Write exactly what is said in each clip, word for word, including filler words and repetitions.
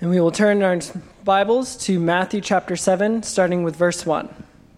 And we will turn our Bibles to Matthew chapter seven, starting with verse one.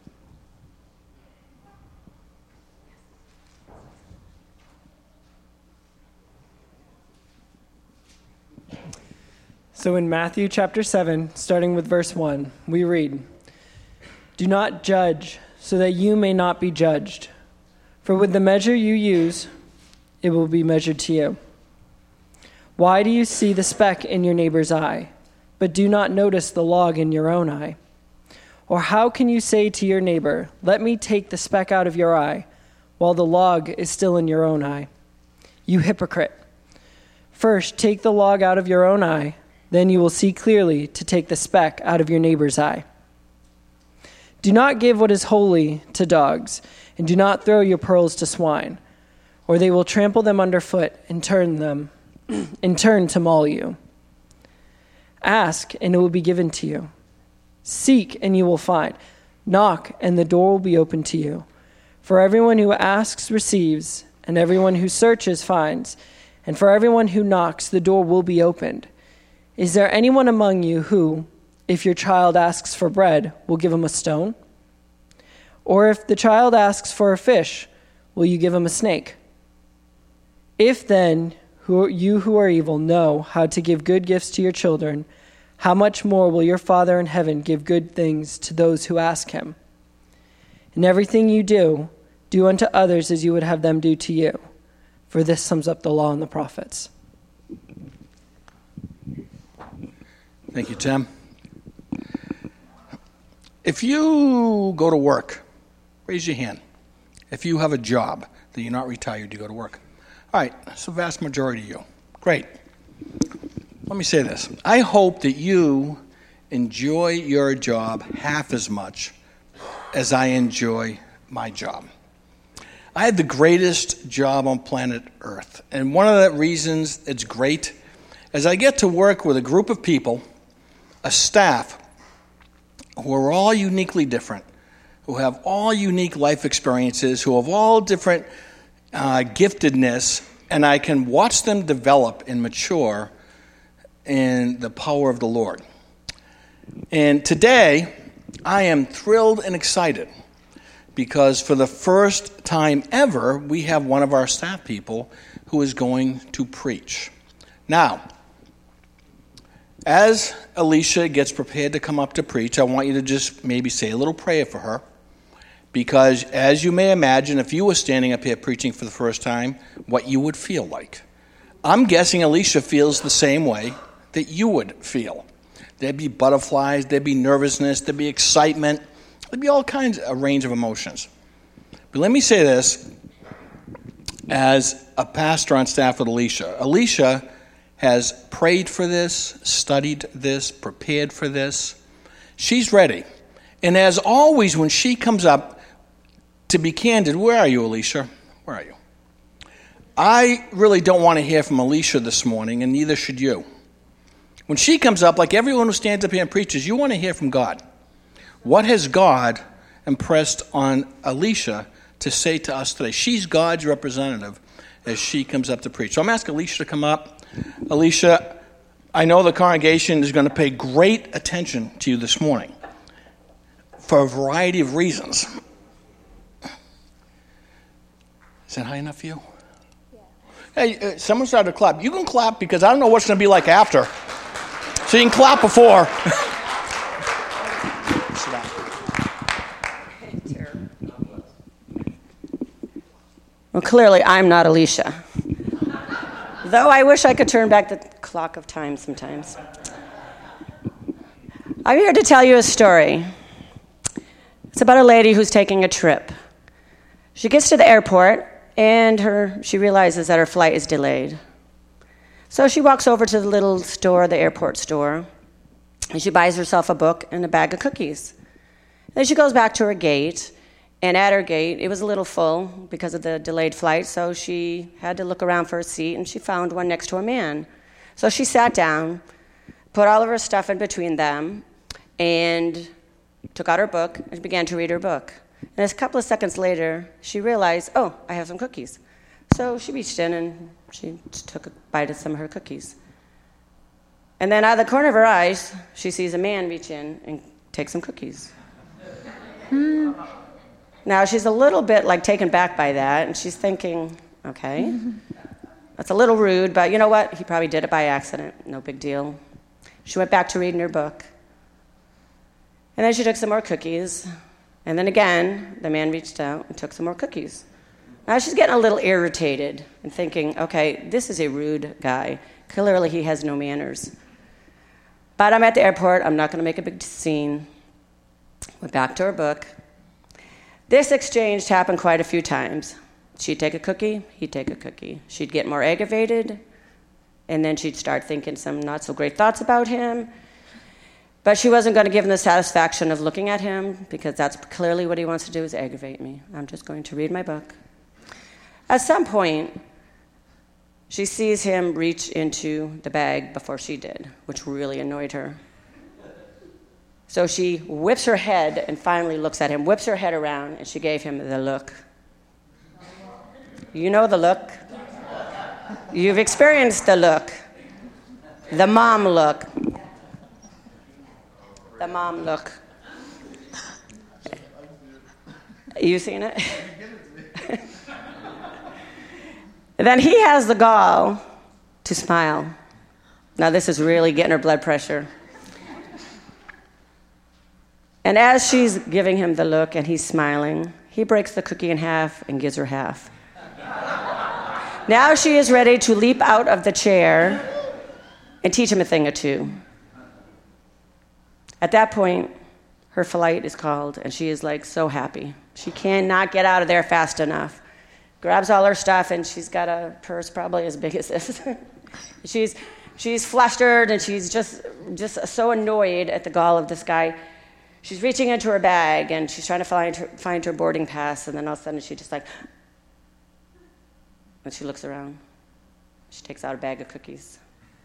So in Matthew chapter seven, starting with verse one, we read, "Do not judge, so that you may not be judged. For with the measure you use, it will be measured to you. Why do you see the speck in your neighbor's eye, but do not notice the log in your own eye? Or how can you say to your neighbor, 'Let me take the speck out of your eye,' while the log is still in your own eye? You hypocrite! First take the log out of your own eye, then you will see clearly to take the speck out of your neighbor's eye. Do not give what is holy to dogs, and do not throw your pearls to swine, or they will trample them underfoot and turn them and turn to maul you. Ask, and it will be given to you. Seek, and you will find. Knock, and the door will be opened to you. For everyone who asks receives, and everyone who searches finds, and for everyone who knocks the door will be opened. Is there anyone among you who, if your child asks for bread, will give him a stone? Or if the child asks for a fish, will you give him a snake? If then who you who are evil know how to give good gifts to your children, how much more will your Father in heaven give good things to those who ask him? And everything you do, do unto others as you would have them do to you. For this sums up the law and the prophets." Thank you, Tim. If you go to work, raise your hand. If you have a job that you're not retired, you go to work. All right, it's the vast majority of you. Great. Let me say this. I hope that you enjoy your job half as much as I enjoy my job. I have the greatest job on planet Earth. And one of the reasons it's great is I get to work with a group of people, a staff, who are all uniquely different, who have all unique life experiences, who have all different uh, giftedness, and I can watch them develop and mature in the power of the Lord. And today, I am thrilled and excited because for the first time ever, we have one of our staff people who is going to preach. Now, as Alicia gets prepared to come up to preach, I want you to just maybe say a little prayer for her. Because as you may imagine, if you were standing up here preaching for the first time, what you would feel like. I'm guessing Alicia feels the same way that you would feel. There'd be butterflies, there'd be nervousness, there'd be excitement, there'd be all kinds of a range of emotions. But let me say this, as a pastor on staff with Alicia. Alicia has prayed for this, studied this, prepared for this. She's ready. And as always, when she comes up, to be candid, where are you, Alicia? Where are you? I really don't want to hear from Alicia this morning, and neither should you. When she comes up, like everyone who stands up here and preaches, you want to hear from God. What has God impressed on Alicia to say to us today? She's God's representative as she comes up to preach. So I'm asking Alicia to come up. Alicia, I know the congregation is going to pay great attention to you this morning for a variety of reasons. Is that high enough for you? Yeah. Hey, uh, someone started to clap. You can clap because I don't know what's going to be like after. So you can clap before. Well, clearly I'm not Alicia. Though I wish I could turn back the clock of time sometimes. I'm here to tell you a story. It's about a lady who's taking a trip. She gets to the airport, and her she realizes that her flight is delayed. So she walks over to the little store, the airport store, and she buys herself a book and a bag of cookies. Then she goes back to her gate, and at her gate, it was a little full because of the delayed flight, so she had to look around for a seat, and she found one next to a man. So she sat down, put all of her stuff in between them, and took out her book and began to read her book. And a couple of seconds later, she realized, oh, I have some cookies. So she reached in and she took a bite of some of her cookies. And then out of the corner of her eyes, she sees a man reach in and take some cookies. Hmm. Now, she's a little bit like taken back by that, and she's thinking, okay, that's a little rude, but you know what? He probably did it by accident. No big deal. She went back to reading her book. And then she took some more cookies. And then again, the man reached out and took some more cookies. Now she's getting a little irritated and thinking, okay, this is a rude guy. Clearly he has no manners. But I'm at the airport. I'm not going to make a big scene. Went back to her book. This exchange happened quite a few times. She'd take a cookie, he'd take a cookie. She'd get more aggravated, and then she'd start thinking some not-so-great thoughts about him. But she wasn't going to give him the satisfaction of looking at him, because that's clearly what he wants to do, is aggravate me. I'm just going to read my book. At some point, she sees him reach into the bag before she did, which really annoyed her. So she whips her head and finally looks at him, whips her head around, and she gave him the look. You know the look. You've experienced the look. The mom look. The mom look. You seen it? Then he has the gall to smile. Now this is really getting her blood pressure. And as she's giving him the look and he's smiling, he breaks the cookie in half and gives her half. Now she is ready to leap out of the chair and teach him a thing or two. At that point, her flight is called, and she is like so happy. She cannot get out of there fast enough. Grabs all her stuff, and she's got a purse probably as big as this. she's she's flustered, and she's just just so annoyed at the gall of this guy. She's reaching into her bag, and she's trying to find her, find her boarding pass, and then all of a sudden she just like, and she looks around. She takes out a bag of cookies.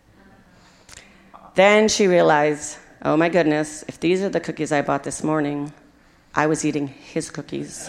Then she realized, oh my goodness, if these are the cookies I bought this morning, I was eating his cookies.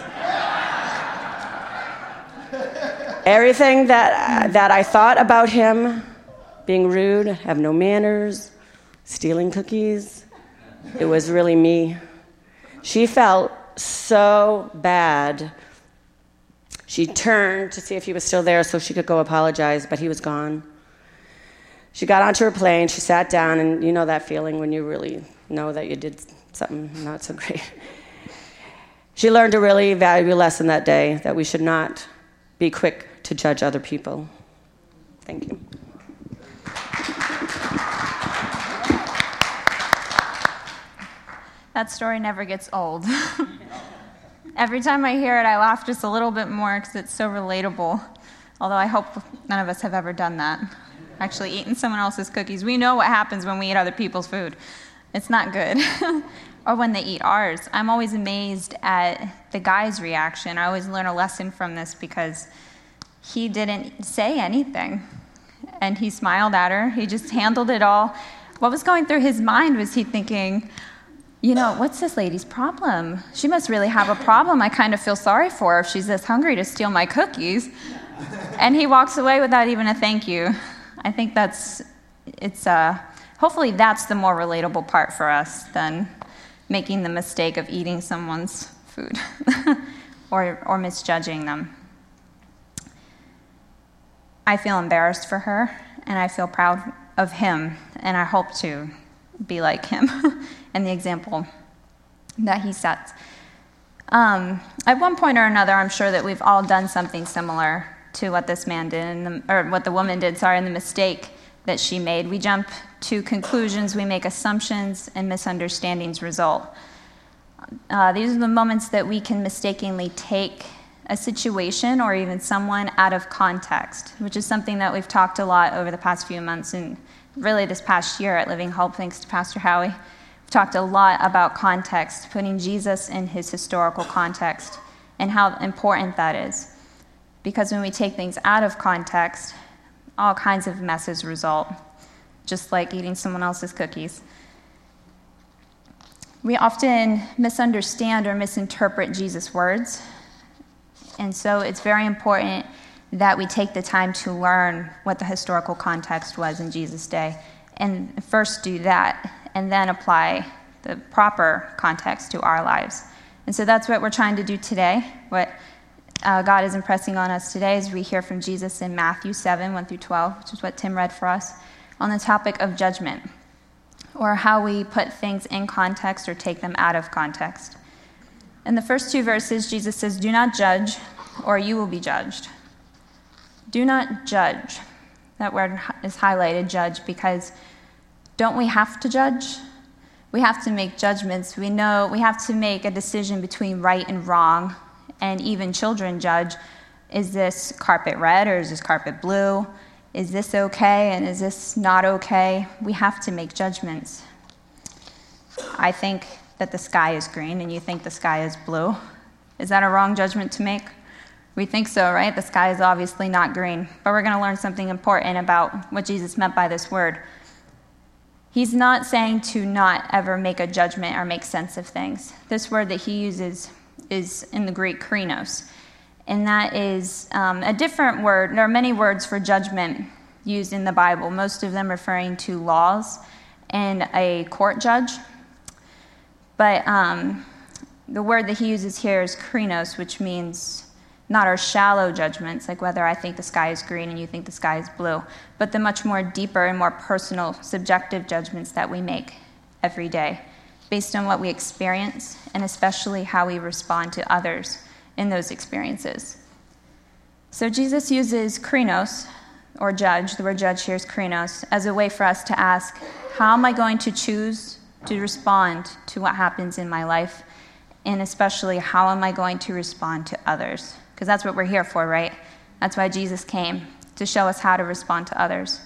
Everything that, that I thought about him, being rude, have no manners, stealing cookies, it was really me. She felt so bad. She turned to see if he was still there so she could go apologize, but he was gone. She got onto her plane, she sat down, and you know that feeling when you really know that you did something not so great. She learned a really valuable lesson that day, that we should not be quick to judge other people. Thank you. That story never gets old. Every time I hear it, I laugh just a little bit more because it's so relatable. Although I hope none of us have ever done that. Actually eaten someone else's cookies. We know what happens when we eat other people's food. It's not good. Or when they eat ours. I'm always amazed at the guy's reaction. I always learn a lesson from this because he didn't say anything. And he smiled at her. He just handled it all. What was going through his mind was he thinking, you know, what's this lady's problem? She must really have a problem. I kind of feel sorry for her if she's this hungry to steal my cookies. And he walks away without even a thank you. I think that's, it's, uh, hopefully that's the more relatable part for us than making the mistake of eating someone's food or, or misjudging them. I feel embarrassed for her, and I feel proud of him, and I hope to be like him and the example that he sets. Um, at one point or another, I'm sure that we've all done something similar to what this man did, in the, or what the woman did, sorry, in the mistake that she made. We jump to conclusions, we make assumptions, and misunderstandings result. Uh, these are the moments that we can mistakenly take a situation or even someone out of context, which is something that we've talked a lot over the past few months and really this past year at Living Hope, thanks to Pastor Howie. We've talked a lot about context, putting Jesus in his historical context and how important that is. Because when we take things out of context, all kinds of messes result, just like eating someone else's cookies. We often misunderstand or misinterpret Jesus' words, and so it's very important that we take the time to learn what the historical context was in Jesus' day and first do that, and then apply the proper context to our lives. And so that's what we're trying to do today. What uh, God is impressing on us today is we hear from Jesus in Matthew seven, one through twelve, which is what Tim read for us, on the topic of judgment, or how we put things in context or take them out of context. In the first two verses, Jesus says, "Do not judge, or you will be judged." Do not judge. That word is highlighted, judge, because don't we have to judge? We have to make judgments. We know we have to make a decision between right and wrong, and even children judge. Is this carpet red or is this carpet blue? Is this okay and is this not okay? We have to make judgments. I think that the sky is green and you think the sky is blue. Is that a wrong judgment to make? We think so, right? The sky is obviously not green. But we're going to learn something important about what Jesus meant by this word. He's not saying to not ever make a judgment or make sense of things. This word that he uses is in the Greek krinos. And that is um, a different word. There are many words for judgment used in the Bible, most of them referring to laws and a court judge. But um, the word that he uses here is krinos, which means not our shallow judgments, like whether I think the sky is green and you think the sky is blue, but the much more deeper and more personal, subjective judgments that we make every day, based on what we experience, and especially how we respond to others in those experiences. So Jesus uses krinos, or judge, the word judge here is krinos, as a way for us to ask, how am I going to choose to respond to what happens in my life? And especially, how am I going to respond to others? Because that's what we're here for, right? That's why Jesus came, to show us how to respond to others.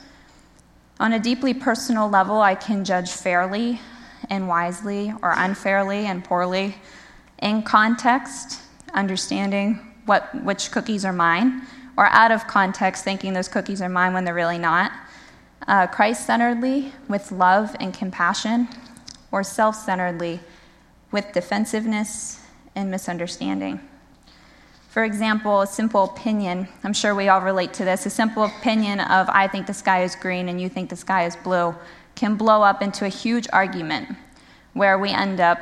On a deeply personal level, I can judge fairly and wisely, or unfairly and poorly, in context, understanding what which cookies are mine, or out of context, thinking those cookies are mine when they're really not. Uh, Christ-centeredly, with love and compassion, or self-centeredly, with defensiveness and misunderstanding. For example, a simple opinion, I'm sure we all relate to this, a simple opinion of I think the sky is green and you think the sky is blue can blow up into a huge argument where we end up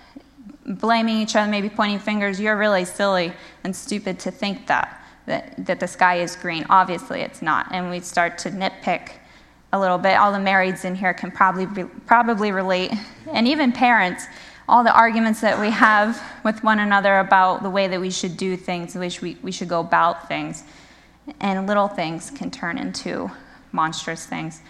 blaming each other, maybe pointing fingers. You're really silly and stupid to think that, that, that the sky is green. Obviously it's not. And we start to nitpick a little bit. All the marrieds in here can probably be, probably relate, and even parents. All the arguments that we have with one another about the way that we should do things, the way we, we should go about things. And little things can turn into monstrous things.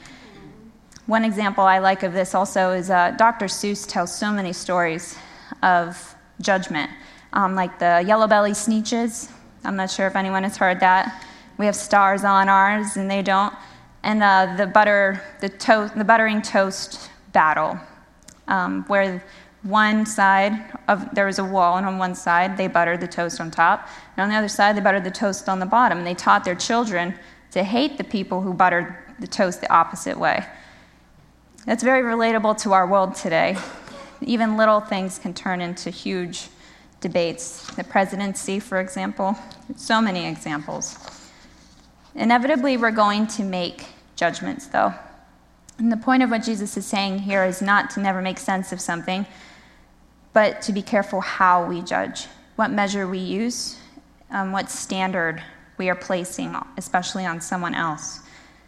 One example I like of this also is uh, Doctor Seuss tells so many stories of judgment, um, like the yellow belly sneetches. I'm not sure if anyone has heard that. We have stars on ours, and they don't. And uh, the butter, the toast, the buttering toast battle, um, where one side of there was a wall, and on one side they buttered the toast on top, and on the other side they buttered the toast on the bottom. And they taught their children to hate the people who buttered the toast the opposite way. That's very relatable to our world today. Even little things can turn into huge debates. The presidency, for example, so many examples. Inevitably, we're going to make judgments, though. And the point of what Jesus is saying here is not to never make sense of something, but to be careful how we judge, what measure we use, um, what standard we are placing, especially on someone else.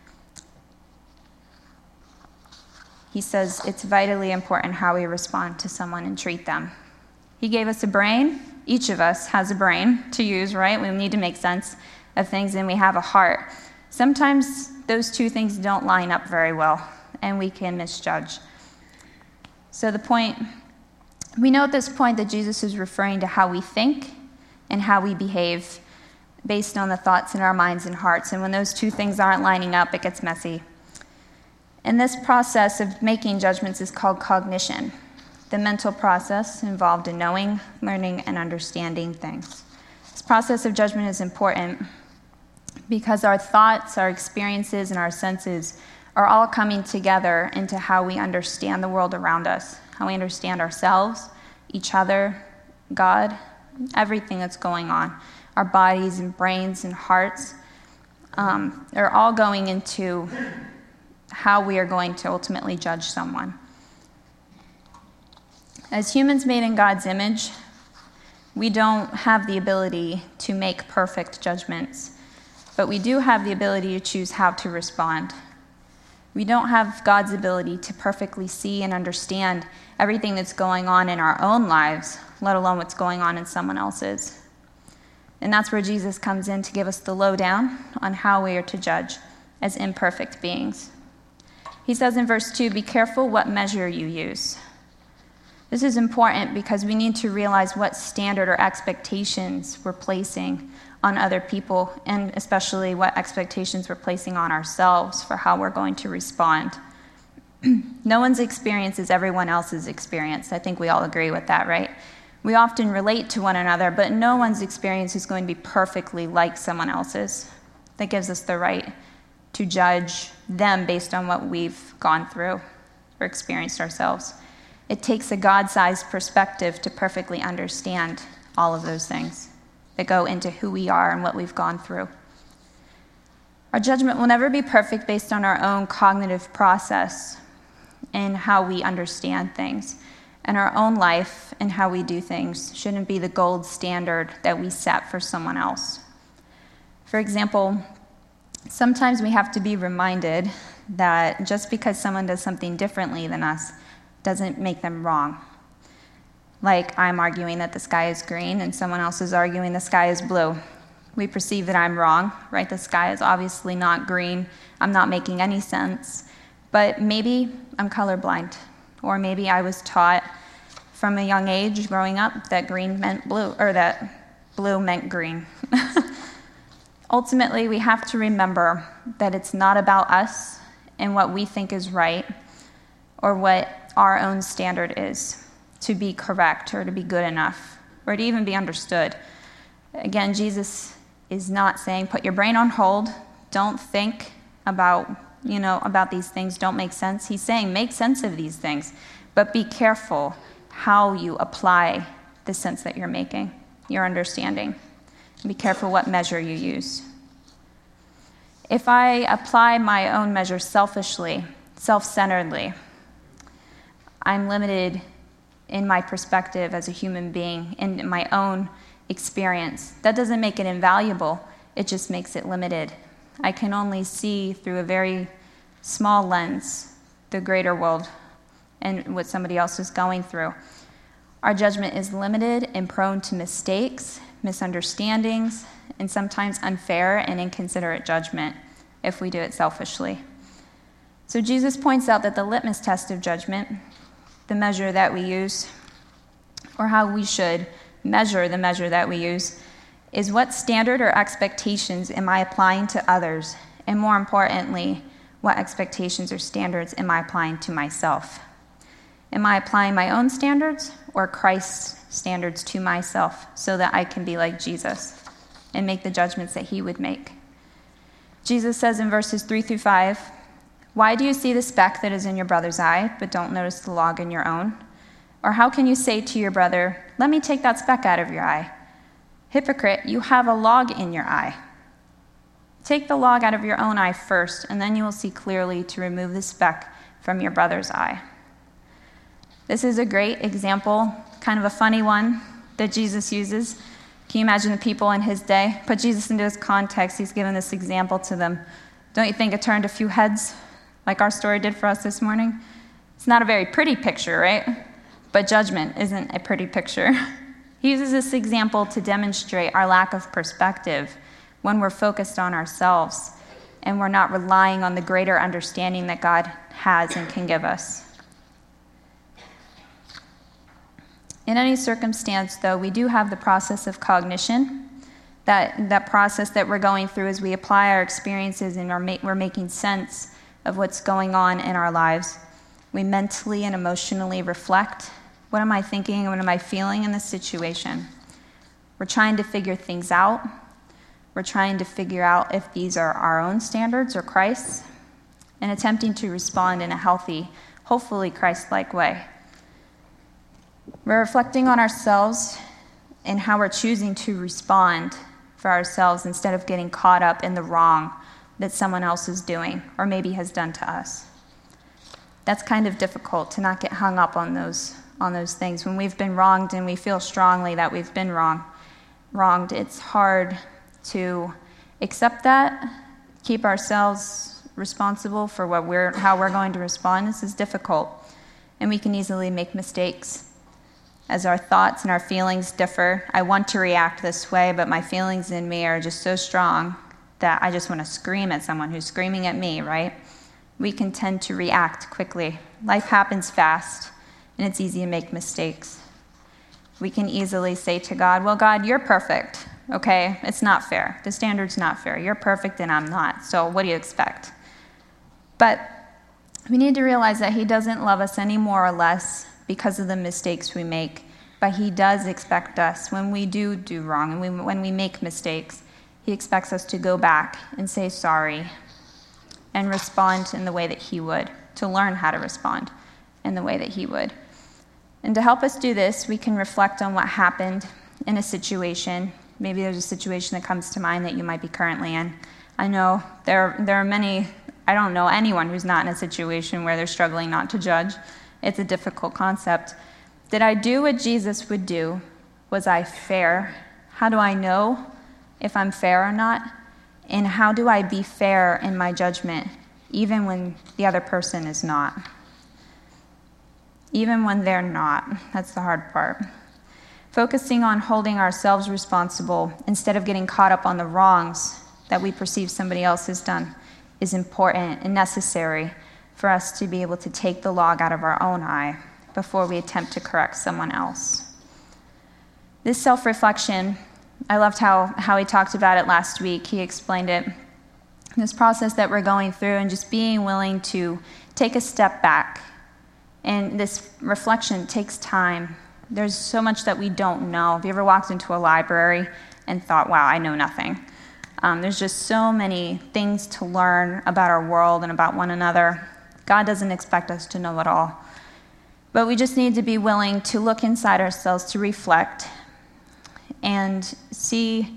He says it's vitally important how we respond to someone and treat them. He gave us a brain. Each of us has a brain to use, right? We need to make sense of things, and we have a heart. Sometimes those two things don't line up very well, and we can misjudge. So the point, we know at this point that Jesus is referring to how we think and how we behave based on the thoughts in our minds and hearts. And when those two things aren't lining up, it gets messy. And this process of making judgments is called cognition, the mental process involved in knowing, learning, and understanding things. This process of judgment is important because our thoughts, our experiences, and our senses are all coming together into how we understand the world around us, how we understand ourselves, each other, God, everything that's going on, our bodies and brains and hearts. Um, they're all going into how we are going to ultimately judge someone. As humans made in God's image, we don't have the ability to make perfect judgments, but we do have the ability to choose how to respond. We don't have God's ability to perfectly see and understand everything that's going on in our own lives, let alone what's going on in someone else's. And that's where Jesus comes in to give us the lowdown on how we are to judge as imperfect beings. He says in verse two, "Be careful what measure you use." This is important because we need to realize what standard or expectations we're placing on other people, and especially what expectations we're placing on ourselves for how we're going to respond. No one's experience is everyone else's experience. I think we all agree with that, right? We often relate to one another, but no one's experience is going to be perfectly like someone else's. That gives us the right to judge them based on what we've gone through or experienced ourselves. It takes a God-sized perspective to perfectly understand all of those things that go into who we are and what we've gone through. Our judgment will never be perfect based on our own cognitive process and how we understand things. And our own life and how we do things shouldn't be the gold standard that we set for someone else. For example, sometimes we have to be reminded that just because someone does something differently than us doesn't make them wrong. Like I'm arguing that the sky is green and someone else is arguing the sky is blue. We perceive that I'm wrong, right? The sky is obviously not green. I'm not making any sense. But maybe I'm colorblind. Or maybe I was taught from a young age growing up that green meant blue, or that blue meant green. Ultimately, we have to remember that it's not about us and what we think is right or what our own standard is to be correct or to be good enough or to even be understood. Again, Jesus is not saying put your brain on hold, don't think about, you know, about these things, don't make sense. He's saying make sense of these things, but be careful how you apply the sense that you're making, your understanding. Be careful what measure you use. If I apply my own measure selfishly, self-centeredly, I'm limited in my perspective as a human being, in my own experience. That doesn't make it invaluable, it just makes it limited. I can only see through a very small lens the greater world and what somebody else is going through. Our judgment is limited and prone to mistakes, misunderstandings, and sometimes unfair and inconsiderate judgment if we do it selfishly. So Jesus points out that the litmus test of judgment, the measure that we use, or how we should measure the measure that we use, is what standard or expectations am I applying to others, and more importantly, what expectations or standards am I applying to myself? Am I applying my own standards or Christ's standards to myself so that I can be like Jesus and make the judgments that he would make? Jesus says in verses three through five, "Why do you see the speck that is in your brother's eye, but don't notice the log in your own? Or how can you say to your brother, 'Let me take that speck out of your eye'? Hypocrite, you have a log in your eye. Take the log out of your own eye first, and then you will see clearly to remove the speck from your brother's eye." This is a great example, kind of a funny one, that Jesus uses. Can you imagine the people in his day? Put Jesus into his context. He's given this example to them. Don't you think it turned a few heads, like our story did for us this morning? It's not a very pretty picture, right? But judgment isn't a pretty picture. He uses this example to demonstrate our lack of perspective when we're focused on ourselves and we're not relying on the greater understanding that God has and can give us. In any circumstance, though, we do have the process of cognition, that, that process that we're going through as we apply our experiences and are ma- we're making sense of what's going on in our lives. We mentally and emotionally reflect. What am I thinking? What am I feeling in this situation? We're trying to figure things out. We're trying to figure out if these are our own standards or Christ's, and attempting to respond in a healthy, hopefully Christ-like way. We're reflecting on ourselves and how we're choosing to respond for ourselves instead of getting caught up in the wrong that someone else is doing or maybe has done to us. That's kind of difficult to not get hung up on those on those things. When we've been wronged and we feel strongly that we've been wrong, wronged, it's hard to accept that, keep ourselves responsible for what we're how we're going to respond. This is difficult, and we can easily make mistakes. As our thoughts and our feelings differ, I want to react this way, but my feelings in me are just so strong that I just want to scream at someone who's screaming at me, right? We can tend to react quickly. Life happens fast, and it's easy to make mistakes. We can easily say to God, well, God, you're perfect, okay? It's not fair. The standard's not fair. You're perfect, and I'm not, so what do you expect? But we need to realize that he doesn't love us any more or less because of the mistakes we make, but he does expect us, when we do do wrong and we, when we make mistakes, he expects us to go back and say sorry and respond in the way that he would, to learn how to respond in the way that he would. And to help us do this, we can reflect on what happened in a situation. Maybe there's a situation that comes to mind that you might be currently in. I know there, there are many, I don't know anyone who's not in a situation where they're struggling not to judge. It's a difficult concept. Did I do what Jesus would do? Was I fair? How do I know if I'm fair or not? And how do I be fair in my judgment, even when the other person is not? Even when they're not. That's the hard part. Focusing on holding ourselves responsible instead of getting caught up on the wrongs that we perceive somebody else has done is important and necessary for us to be able to take the log out of our own eye before we attempt to correct someone else. This self-reflection, I loved how, how he talked about it last week. He explained it. This process that we're going through and just being willing to take a step back. And this reflection takes time. There's so much that we don't know. Have you ever walked into a library and thought, wow, I know nothing? Um, there's just so many things to learn about our world and about one another. God doesn't expect us to know it all. But we just need to be willing to look inside ourselves, to reflect, and see,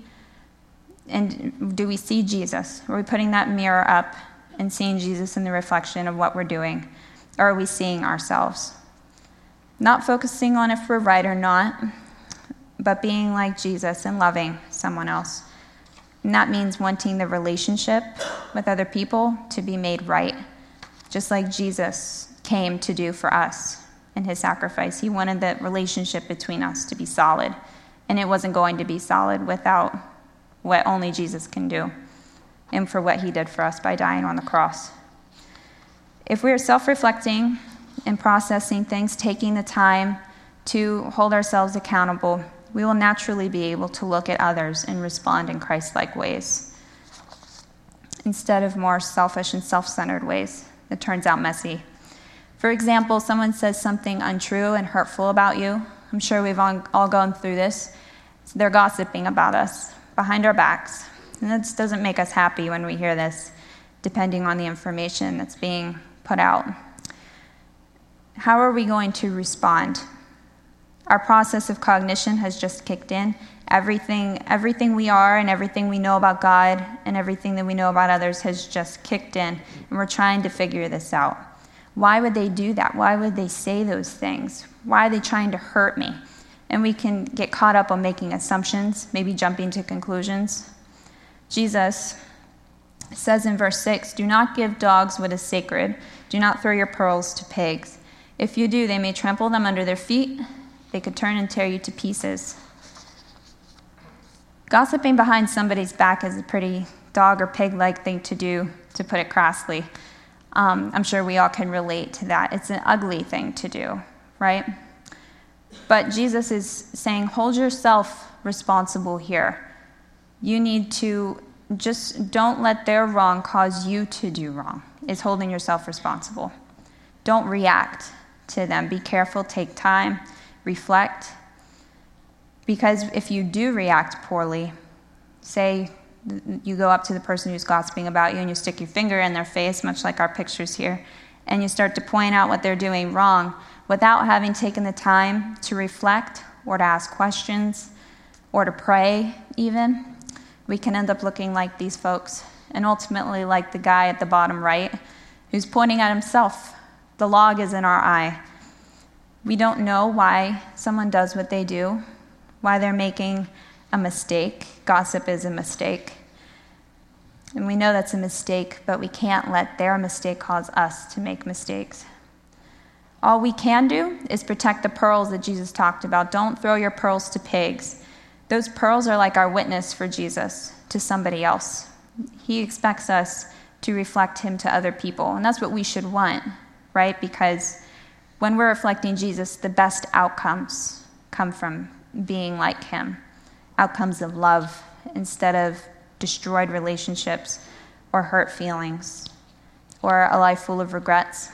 and do we see Jesus? Are we putting that mirror up and seeing Jesus in the reflection of what we're doing? Or are we seeing ourselves? Not focusing on if we're right or not, but being like Jesus and loving someone else. And that means wanting the relationship with other people to be made right, just like Jesus came to do for us in his sacrifice. He wanted the relationship between us to be solid, and it wasn't going to be solid without what only Jesus can do and for what he did for us by dying on the cross. If we are self-reflecting and processing things, taking the time to hold ourselves accountable, we will naturally be able to look at others and respond in Christ-like ways instead of more selfish and self-centered ways that turns out messy. For example, someone says something untrue and hurtful about you. I'm sure we've all, all gone through this. They're gossiping about us behind our backs. And this doesn't make us happy when we hear this, depending on the information that's being put out. How are we going to respond? Our process of cognition has just kicked in. Everything, everything we are and everything we know about God and everything that we know about others has just kicked in, and we're trying to figure this out. Why would they do that? Why would they say those things? Why are they trying to hurt me? And we can get caught up on making assumptions, maybe jumping to conclusions. Jesus says in verse six, "Do not give dogs what is sacred. Do not throw your pearls to pigs. If you do, they may trample them under their feet. They could turn and tear you to pieces." Gossiping behind somebody's back is a pretty dog or pig-like thing to do, to put it crassly. Um, I'm sure we all can relate to that. It's an ugly thing to do, right? But Jesus is saying, hold yourself responsible here. You need to just don't let their wrong cause you to do wrong. It's holding yourself responsible. Don't react to them. Be careful, take time, reflect. Because if you do react poorly, say you go up to the person who's gossiping about you and you stick your finger in their face, much like our pictures here, and you start to point out what they're doing wrong without having taken the time to reflect or to ask questions or to pray even, we can end up looking like these folks and ultimately like the guy at the bottom right who's pointing at himself. The log is in our eye. We don't know why someone does what they do, why they're making a mistake. Gossip is a mistake. And we know that's a mistake, but we can't let their mistake cause us to make mistakes. All we can do is protect the pearls that Jesus talked about. Don't throw your pearls to pigs. Those pearls are like our witness for Jesus to somebody else. He expects us to reflect him to other people, and that's what we should want, right? Because when we're reflecting Jesus, the best outcomes come from being like him. Outcomes of love instead of destroyed relationships or hurt feelings or a life full of regrets.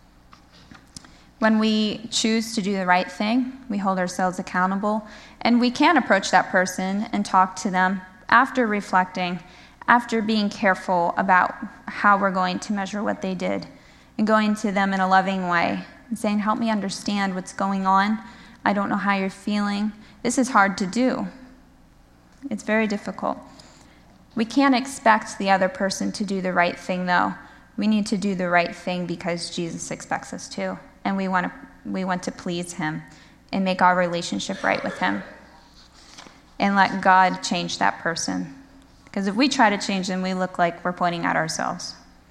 When we choose to do the right thing, we hold ourselves accountable, and we can approach that person and talk to them after reflecting, after being careful about how we're going to measure what they did, and going to them in a loving way and saying, help me understand what's going on. I don't know how you're feeling. This is hard to do. It's very difficult. We can't expect the other person to do the right thing, though. We need to do the right thing because Jesus expects us to, and we want to, we want to please him and make our relationship right with him and let God change that person. Because if we try to change them, we look like we're pointing at ourselves.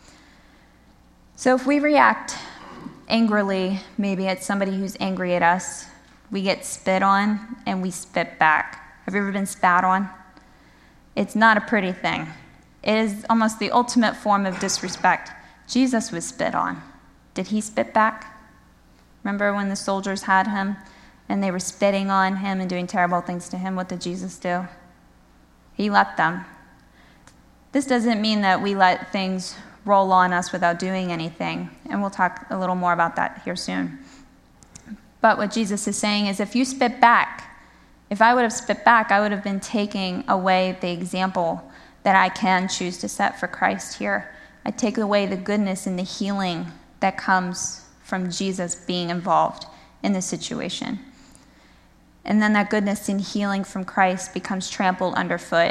So if we react angrily, maybe at somebody who's angry at us, we get spit on and we spit back. Have you ever been spat on? It's not a pretty thing. It is almost the ultimate form of disrespect. Jesus was spit on. Did he spit back? Remember when the soldiers had him and they were spitting on him and doing terrible things to him? What did Jesus do? He let them. This doesn't mean that we let things roll on us without doing anything, and we'll talk a little more about that here soon. But what Jesus is saying is if you spit back, if I would have spit back, I would have been taking away the example that I can choose to set for Christ here. I take away the goodness and the healing that comes from Jesus being involved in this situation. And then that goodness and healing from Christ becomes trampled underfoot.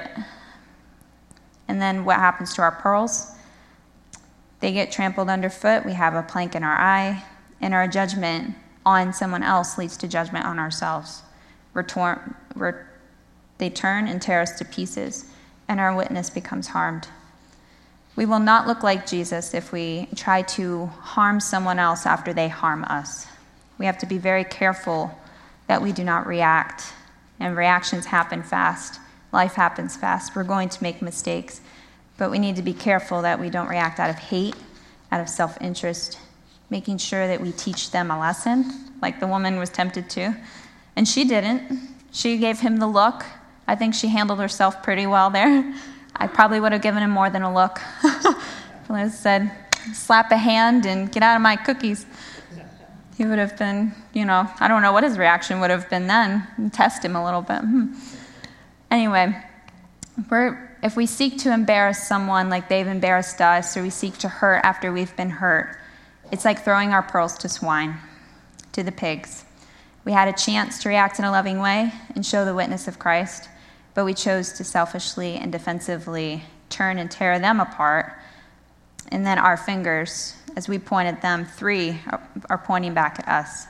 And then what happens to our pearls? They get trampled underfoot. We have a plank in our eye, and our judgment on someone else leads to judgment on ourselves. We're torn, we're, they turn and tear us to pieces, and our witness becomes harmed. We will not look like Jesus if we try to harm someone else after they harm us. We have to be very careful that we do not react, and reactions happen fast. Life happens fast. We're going to make mistakes, but we need to be careful that we don't react out of hate, out of self-interest, making sure that we teach them a lesson, like the woman was tempted to. And she didn't. She gave him the look. I think she handled herself pretty well there. I probably would have given him more than a look. I said, slap a hand and get out of my cookies. He would have been, you know, I don't know what his reaction would have been then. Test him a little bit. Hmm. Anyway, we're, if we seek to embarrass someone like they've embarrassed us, or we seek to hurt after we've been hurt, it's like throwing our pearls to swine, to the pigs. We had a chance to react in a loving way and show the witness of Christ, but we chose to selfishly and defensively turn and tear them apart. And then our fingers, as we point at them, three are pointing back at us.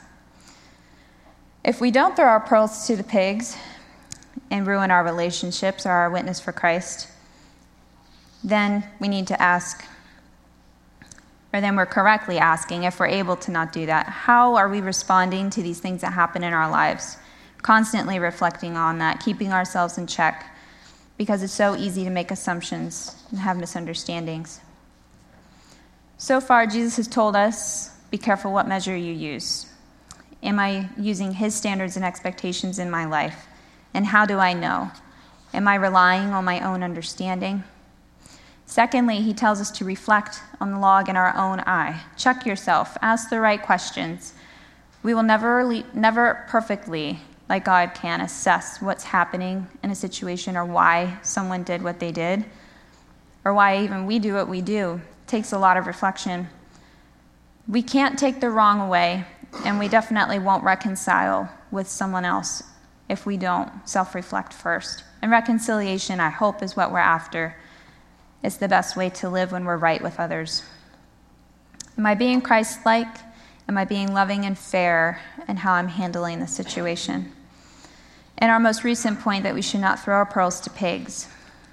If we don't throw our pearls to the pigs and ruin our relationships or our witness for Christ, then we need to ask, or then we're correctly asking, if we're able to not do that, how are we responding to these things that happen in our lives? Constantly reflecting on that, keeping ourselves in check, because it's so easy to make assumptions and have misunderstandings. So far, Jesus has told us, be careful what measure you use. Am I using his standards and expectations in my life? And how do I know? Am I relying on my own understanding? Secondly, he tells us to reflect on the log in our own eye. Check yourself. Ask the right questions. We will never, never perfectly, like God can, assess what's happening in a situation or why someone did what they did, or why even we do what we do. It takes a lot of reflection. We can't take the wrong away, and we definitely won't reconcile with someone else if we don't self-reflect first. And reconciliation, I hope, is what we're after. It's the best way to live when we're right with others. Am I being Christ-like? Am I being loving and fair in how I'm handling the situation? And our most recent point, that we should not throw our pearls to pigs.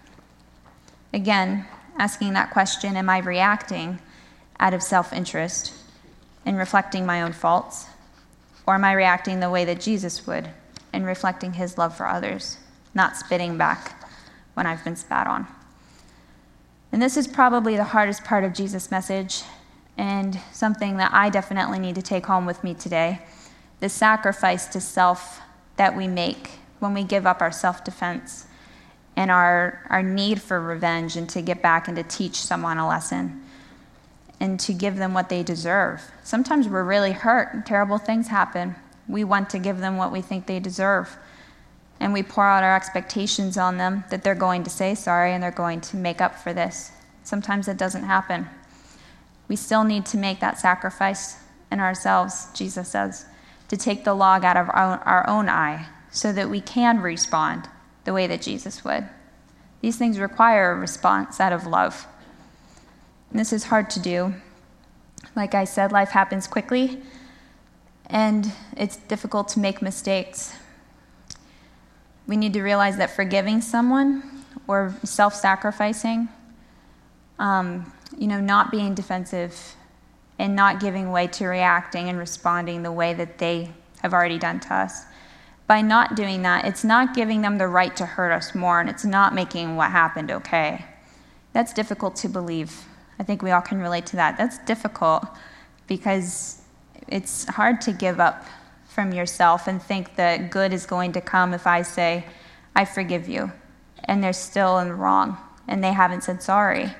Again, asking that question, am I reacting out of self-interest and reflecting my own faults? Or am I reacting the way that Jesus would and reflecting his love for others, not spitting back when I've been spat on? And this is probably the hardest part of Jesus' message, and something that I definitely need to take home with me today. The sacrifice to self that we make when we give up our self-defense and our, our need for revenge, and to get back and to teach someone a lesson and to give them what they deserve. Sometimes we're really hurt and terrible things happen. We want to give them what we think they deserve. And we pour out our expectations on them that they're going to say sorry and they're going to make up for this. Sometimes it doesn't happen. We still need to make that sacrifice in ourselves, Jesus says, to take the log out of our own, our own eye so that we can respond the way that Jesus would. These things require a response out of love. And this is hard to do. Like I said, life happens quickly, and it's difficult to make mistakes. We need to realize that forgiving someone or self-sacrificing, um, you know, not being defensive and not giving way to reacting and responding the way that they have already done to us. By not doing that, it's not giving them the right to hurt us more, and it's not making what happened okay. That's difficult to believe. I think we all can relate to that. That's difficult because it's hard to give up from yourself and think that good is going to come if I say, I forgive you, and they're still in the wrong, and they haven't said sorry.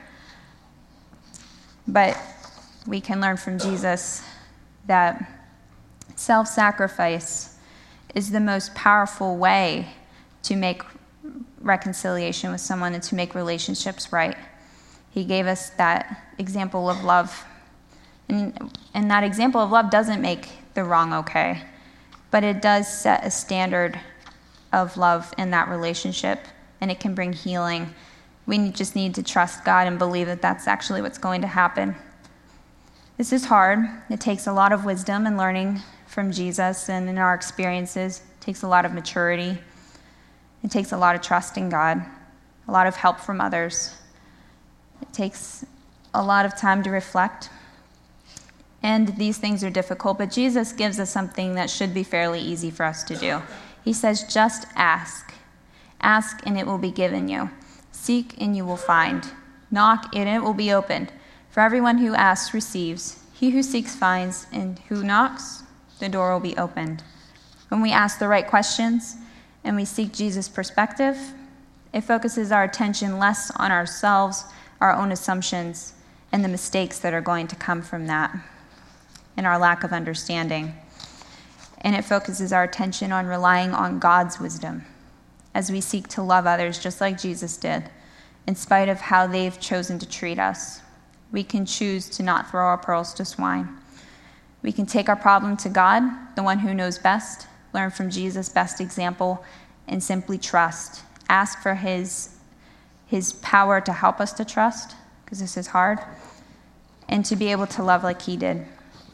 But we can learn from Jesus that self-sacrifice is the most powerful way to make reconciliation with someone and to make relationships right. He gave us that example of love. And, and that example of love doesn't make the wrong okay, but it does set a standard of love in that relationship, and it can bring healing. We just need to trust God and believe that that's actually what's going to happen. This is hard. It takes a lot of wisdom and learning from Jesus, and in our experiences, it takes a lot of maturity. It takes a lot of trust in God, a lot of help from others. It takes a lot of time to reflect. And these things are difficult, but Jesus gives us something that should be fairly easy for us to do. He says, just ask. Ask, and it will be given you. Seek, and you will find. Knock, and it will be opened. For everyone who asks receives. He who seeks finds, and who knocks, the door will be opened. When we ask the right questions and we seek Jesus' perspective, it focuses our attention less on ourselves, our own assumptions, and the mistakes that are going to come from that, and our lack of understanding. And it focuses our attention on relying on God's wisdom as we seek to love others just like Jesus did, in spite of how they've chosen to treat us. We can choose to not throw our pearls to swine. We can take our problem to God, the one who knows best, learn from Jesus' best example, and simply trust. Ask for his, his power to help us to trust, because this is hard, and to be able to love like he did.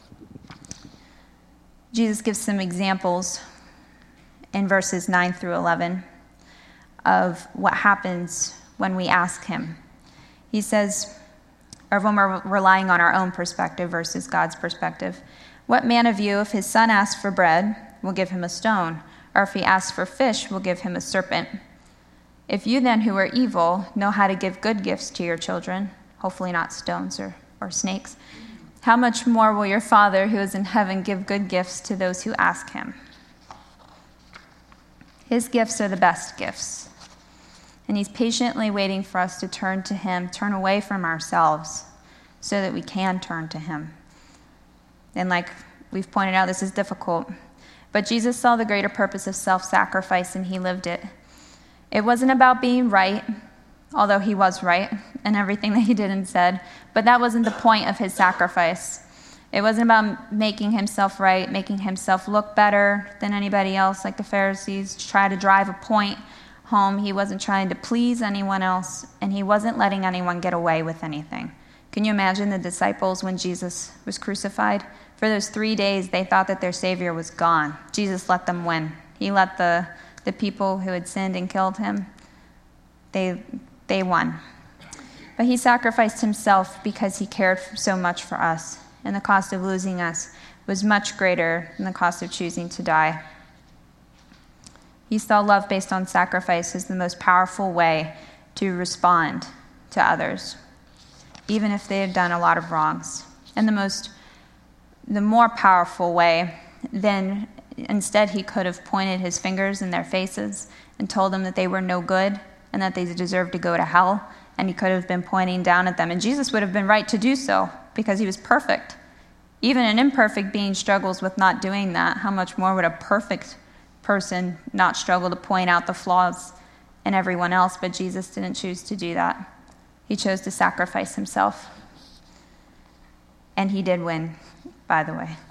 Jesus gives some examples in verses nine through eleven of what happens when we ask him. He says, or when we're relying on our own perspective versus God's perspective. What man of you, if his son asks for bread, will give him a stone? Or if he asks for fish, will give him a serpent? If you then, who are evil, know how to give good gifts to your children, hopefully not stones or, or snakes, how much more will your Father who is in heaven give good gifts to those who ask him? His gifts are the best gifts. And he's patiently waiting for us to turn to him, turn away from ourselves, so that we can turn to him. And like we've pointed out, this is difficult. But Jesus saw the greater purpose of self-sacrifice, and he lived it. It wasn't about being right, although he was right in everything that he did and said, but that wasn't the point of his sacrifice. It wasn't about making himself right, making himself look better than anybody else, like the Pharisees, to try to drive a point home. He wasn't trying to please anyone else, and he wasn't letting anyone get away with anything. Can you imagine the disciples when Jesus was crucified? For those three days, they thought that their Savior was gone. Jesus let them win. He let the, the people who had sinned and killed him, they, they won. But he sacrificed himself because he cared so much for us, and the cost of losing us was much greater than the cost of choosing to die. He saw love based on sacrifice as the most powerful way to respond to others, even if they had done a lot of wrongs. And the most, the more powerful way, then instead he could have pointed his fingers in their faces and told them that they were no good and that they deserved to go to hell, and he could have been pointing down at them. And Jesus would have been right to do so because he was perfect. Even an imperfect being struggles with not doing that. How much more would a perfect person not struggle to point out the flaws in everyone else? But Jesus didn't choose to do that. He chose to sacrifice himself. And he did win, by the way.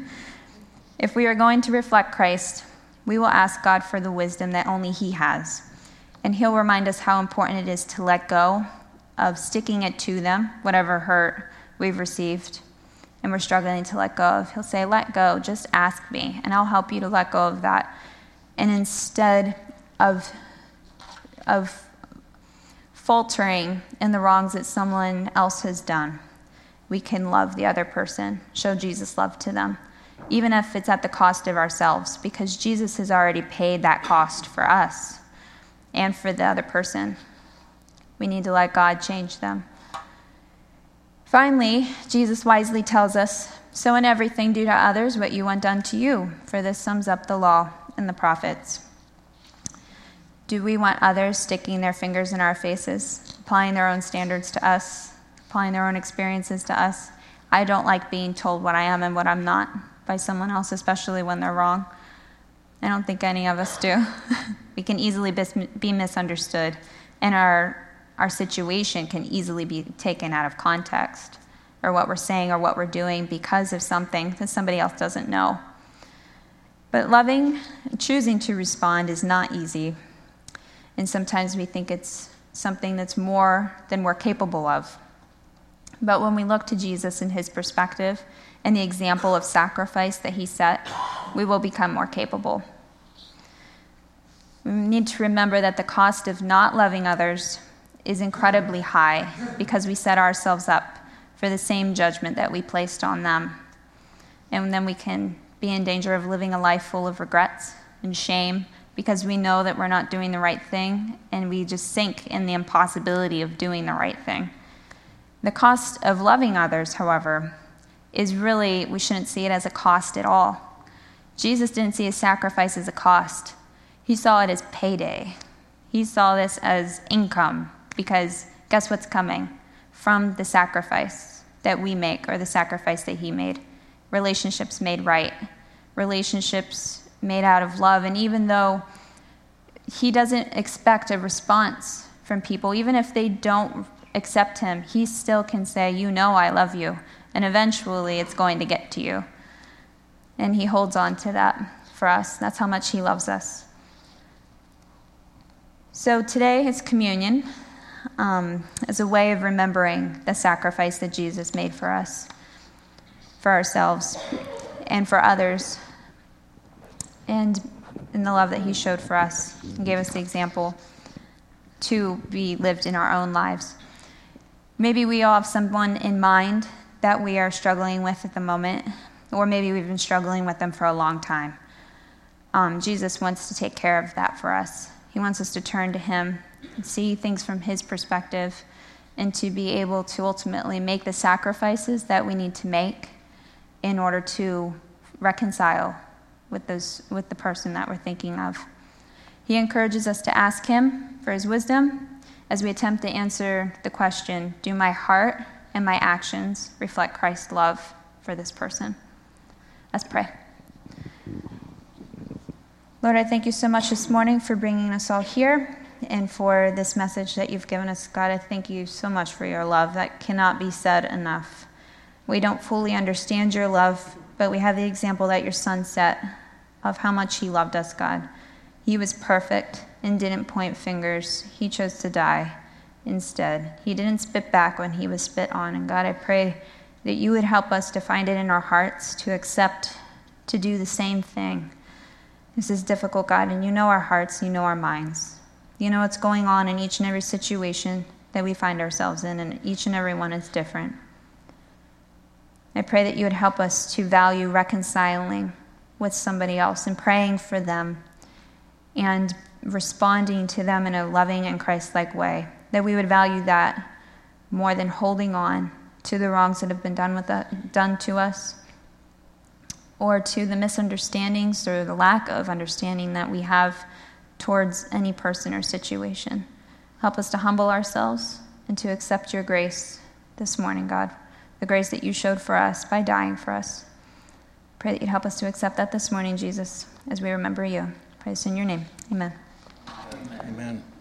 If we are going to reflect Christ, we will ask God for the wisdom that only he has. And he'll remind us how important it is to let go of sticking it to them, whatever hurt we've received and we're struggling to let go of. He'll say, let go, just ask me, and I'll help you to let go of that. And instead of, of faltering in the wrongs that someone else has done, we can love the other person, show Jesus' love to them, even if it's at the cost of ourselves, because Jesus has already paid that cost for us and for the other person. We need to let God change them. Finally, Jesus wisely tells us, so in everything do to others what you want done to you, for this sums up the law and the prophets. Do we want others sticking their fingers in our faces, applying their own standards to us, applying their own experiences to us? I don't like being told what I am and what I'm not by someone else, especially when they're wrong. I don't think any of us do. We can easily be misunderstood, and our our situation can easily be taken out of context, or what we're saying or what we're doing because of something that somebody else doesn't know. But loving, choosing to respond is not easy, and sometimes we think it's something that's more than we're capable of. But when we look to Jesus and his perspective and the example of sacrifice that he set, we will become more capable. We need to remember that the cost of not loving others is incredibly high because we set ourselves up for the same judgment that we placed on them. And then we can be in danger of living a life full of regrets and shame because we know that we're not doing the right thing, and we just sink in the impossibility of doing the right thing. The cost of loving others, however, is really, we shouldn't see it as a cost at all. Jesus didn't see his sacrifice as a cost. He saw it as payday. He saw this as income, because guess what's coming from the sacrifice that we make, or the sacrifice that he made? Relationships made right. Relationships made out of love. And even though he doesn't expect a response from people, even if they don't accept him, he still can say, you know I love you. And eventually it's going to get to you. And he holds on to that for us. That's how much he loves us. So today is communion. Um, as a way of remembering the sacrifice that Jesus made for us, for ourselves, and for others, and in the love that he showed for us and gave us the example to be lived in our own lives. Maybe we all have someone in mind that we are struggling with at the moment, or maybe we've been struggling with them for a long time. Um, Jesus wants to take care of that for us. He wants us to turn to him and see things from his perspective, and to be able to ultimately make the sacrifices that we need to make in order to reconcile with those with the person that we're thinking of. He encourages us to ask him for his wisdom as we attempt to answer the question, do my heart and my actions reflect Christ's love for this person? Let's pray. Lord, I thank you so much this morning for bringing us all here and for this message that you've given us. God, I thank you so much for your love that cannot be said enough. We don't fully understand your love, but we have the example that your son set of how much he loved us, God. He was perfect. and didn't point fingers. He chose to die instead. He didn't spit back when he was spit on. And God, I pray that you would help us to find it in our hearts to accept, to do the same thing. This is difficult, God, and you know our hearts, you know our minds. You know what's going on in each and every situation that we find ourselves in, and each and every one is different. I pray that you would help us to value reconciling with somebody else and praying for them and responding to them in a loving and Christ-like way, that we would value that more than holding on to the wrongs that have been done with that, done to us, or to the misunderstandings or the lack of understanding that we have towards any person or situation. Help us to humble ourselves and to accept your grace this morning, God, the grace that you showed for us by dying for us. Pray that you'd help us to accept that this morning, Jesus, as we remember you. Praise in your name. Amen. Amen.